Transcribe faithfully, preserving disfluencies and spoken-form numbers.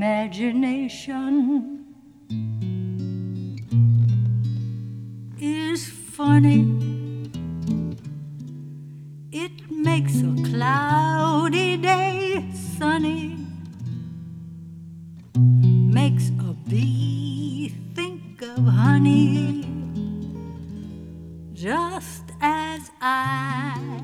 imagination is funny. It makes a cloudy day sunny, makes a bee think of honey.